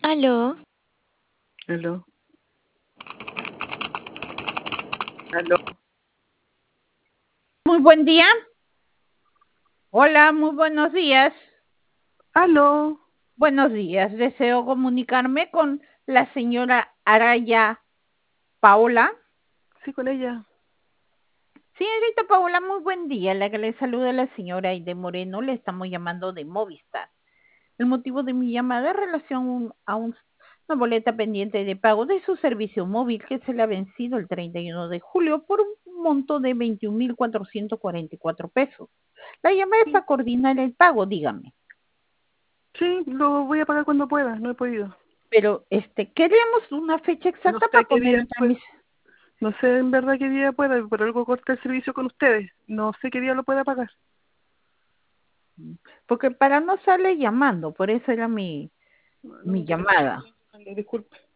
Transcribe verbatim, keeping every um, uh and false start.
Aló. Aló. Aló. Muy buen día. Hola, muy buenos días. Aló. Buenos días. Deseo comunicarme con la señora Araya Paola. Sí, con ella. Señorita Paola, muy buen día. La que le saluda la señora Aide Moreno. Le estamos llamando de Movistar. El motivo de mi llamada es en relación a un- una boleta pendiente de pago de su servicio móvil que se le ha vencido el treinta y uno de julio por un monto de veintiún mil cuatrocientos cuarenta y cuatro pesos. La llamada es Sí. para coordinar el pago, dígame. Sí, lo voy a pagar cuando pueda. No he podido. Pero este queremos una fecha No exacta sé para qué poner día en pueda. trámite. No sé en verdad qué día pueda. Por algo corté el servicio con ustedes. No sé qué día lo pueda pagar. Porque para no estarle llamando, por eso era mi, No, no mi me parece que llamada. estoy llamando, disculpe.